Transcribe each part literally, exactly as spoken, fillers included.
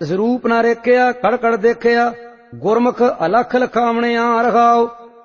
ਤਿਸ ਰੂਪ ਨਾ ਰੇਖਿਆ ਕੜ ਕੜ ਦੇਖਿਆ। ਗੁਰਮੁਖ ਅਲਖ ਲਖਾਵਣਿਆ ਰਖਾਓ।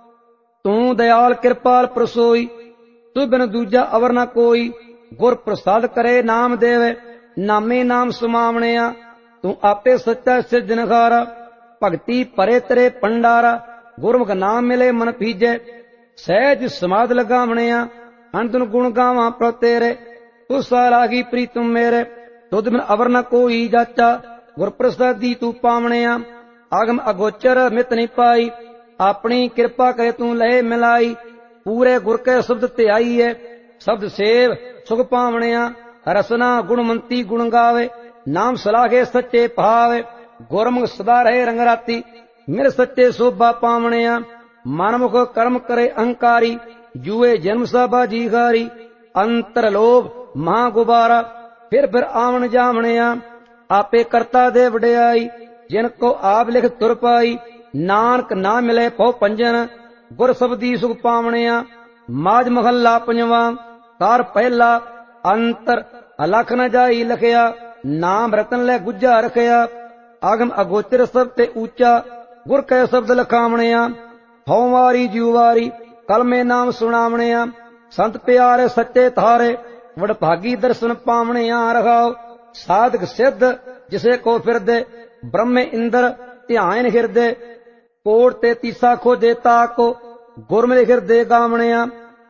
ਤੂੰ ਦਇਆਲ ਕਿਰਪਾਲ ਪ੍ਰਸੋਈ ਤੂੰ ਬਿਨ ਦੂਜਾ ਅਵਰ ਨਾ ਕੋਈ। ਗੁਰ ਪ੍ਰਸਾਦ ਕਰੇ ਨਾਮ ਦੇਵੇ ਨਾਮੇ ਨਾਮ ਸੁਮਾਵਣਿਆ। ਤੂੰ ਆਪੇ ਸੱਚਾ ਸਿਰਜਣਹਾਰਾ ਭਗਤੀ ਭਰੇ ਤੇਰੇ ਭੰਡਾਰਾ। ਗੁਰਮੁਖ ਨਾਮ ਮਿਲੇ ਮਨ ਭੀਜੈ ਸਹਿਜ ਸਮਾਧ ਲਗਾਵਣਿਆ। ਅੰਤਨ ਗੁਣ ਗਾਵਾਂ ਪ੍ਰਭ ਤੇਰੇ ਤੂੰ ਸਾਲਾਗੀ ਪ੍ਰੀਤਮ ਮੇਰੇ। ਤੁਧ ਬਿਨ ਅਵਰ ਨ ਕੋਈ ਜਾਚਾ ਗੁਰ ਪ੍ਰਸਾਦੀ ਤੂੰ ਪਾਵਣਿਆ। ਆਗਮ ਅਗੋਚਰ ਮਿਤ ਨਹੀਂ ਪਾਈ ਆਪਣੀ ਕਿਰਪਾ ਕਰੇ ਤੂੰ ਲਏ ਮਿਲਾਈ। ਪੂਰੇ ਗੁਰ ਕੇ ਸ਼ਬਦ ਧਿਆਈਏ ਸ਼ਬਦ ਸੇਵ ਸੁਖ ਪਾਵਣਿਆ। ਰਸਨਾ ਗੁਣਮੰਤੀ ਗੁਣ ਗਾਵੇ ਨਾਮ ਸਲਾਹੇ ਸੱਚੇ ਭਾਵੇ। ਗੁਰਮੁਖ ਸਦਾ ਰਹੇ ਰੰਗ ਰਾਤੀ ਮਿਲ ਸੱਚੇ ਸੋਭਾ ਪਾਵਣਿਆ। ਮਨਮੁਖ ਕਰਮ ਕਰੇ ਅਹੰਕਾਰੀ ਜੂਏ ਜਨਮ ਸਭਾ ਜੀਗਾਰੀ। ਅੰਤਰ ਲੋਭ ਮਹਾ ਗੁਬਾਰਾ ਫਿਰ ਫਿਰ ਆਵਣ ਜਾਵਣਿਆ। ਆਪੇ ਕਰਤਾ ਦੇ ਵਡਿਆਈ ਜਿਨ ਕੋ ਆਪ ਲਿਖ ਤੁਰ ਪਾਈ। ਨਾਨਕ ਨਾ ਮਿਲੇ ਪਉ ਪੰਜਨ ਗੁਰ ਸਬਦੀ ਸੁਖ ਪਾਵਣਿਆ। ਮਾਝ ਮਹੱਲਾ ਪੰਜਵਾਂ ਕਾਰ ਪਹਿਲਾ ਅੰਤਰ ਅਲਖ ਨ ਜਾਈ ਲਖਿਆ। ਨਾਮ ਰਤਨ ਲੈ ਗੁੱਜਾ ਰਖਿਆ। ਆਗਮ ਅਗੋਚਰ ਸਭ ਤੇ ਉੱਚਾ ਗੁਰ ਕੈ ਸ਼ਬਦ ਲਖਾਵਣਿਆ। ਹਉ ਵਾਰੀ ਜਿਉ ਵਾਰੀ ਕਲਮੇ ਨਾਮ ਸੁਣਾਵਣਿਆ। ਸੰਤ ਪਿਆਰੇ ਸੱਚੇ ਧਾਰੇ ਵਡ ਭਾਗੀ ਦਰਸ਼ਨ ਪਾਵਣਿਆ ਰਖਾਓ। ਸਾਧਕ ਸਿੱਧ ਜਿਸੇ ਕੋ ਫਿਰਦੇ ਬ੍ਰਹਮੇ ਇੰਦਰ ਧਿਆਨ ਹਿਰਦੇ। ਕੋਟ ਤੇ ਤੀਸਾ ਖੋਜੇ ਤਾਕੋ ਗੁਰਮਿ ਹਿਰਦੇ ਗਾਵਣਿਆ।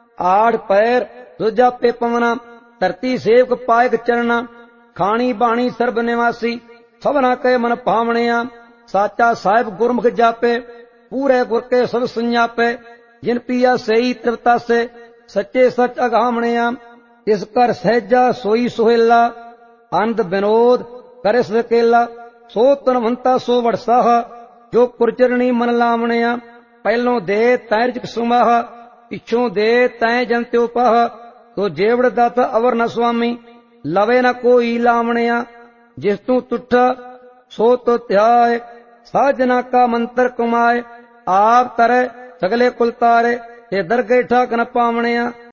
ਆਠ ਪੈਰ ਦੂਜਾ ਪੇ ਪਵਨਾ ਧਰਤੀ ਸੇਵਕ ਪਾਇਕ ਚਰਨਾ। ਖਾਣੀ ਬਾਣੀ ਸਰਬ ਨਿਵਾਸੀ ਸਭਨਾ ਕੈ ਮਨ ਭਾਵਣਿਆ। ਸਾਚਾ ਸਾਹਿਬ ਗੁਰਮੁਖ ਜਾਪੇ ਪੂਰੇ ਗੁਰ ਕੇ ਸਭ ਸੰਜਾਪੇ। ਜਿਨ ਪੀਆ ਸਈ ਤ੍ਰਿਪਤਾਸੇ ਸੱਚੇ ਸੱਚ ਅਗਾਵਣਿਆ। ਇਸ ਕਰ ਸਹਿਜਾ ਸੋਈ ਸੁਹੇਲਾ ਆਨੰਦ ਬਿਨੋਦ ਕਰੇ ਸਕੇਲਾ। ਸੋ ਤਨਵੰਤਾ ਸੋ ਵਡਸਾਹ ਜੋ ਕੁਰਚਰਣੀ ਮਨ ਲਾਵਣਿਆ। ਪਹਿਲੋਂ ਦੇ ਤੈ ਰਿਜਕ ਸੁਮਾਹ ਪਿੱਛੋਂ ਦੇ ਤੈ ਜਨ ਤਿਉ ਪਾਹ। ਤੋ ਜੇਵੜ ਦਾਤਾ ਅਵਰ ਨ ਸੁਆਮੀ ਲਵੇ ਨ ਕੋਈ ਲਾਵਣਿਆ। ਜਿਸ ਤੂੰ ਤੁਠਾ ਸੋ ਤੋ ਧਿਆਏ ਸਾਜਨਾ ਕਾ ਮੰਤਰ ਕਮਾਏ। ਆਪ ਤਰੇ ਸਗਲੇ ਕੁਲ ਤਾਰੇ ਤੇ ਦਰਗੇ ਠਾਕ ਨ ਪਾਵਣਿਆ।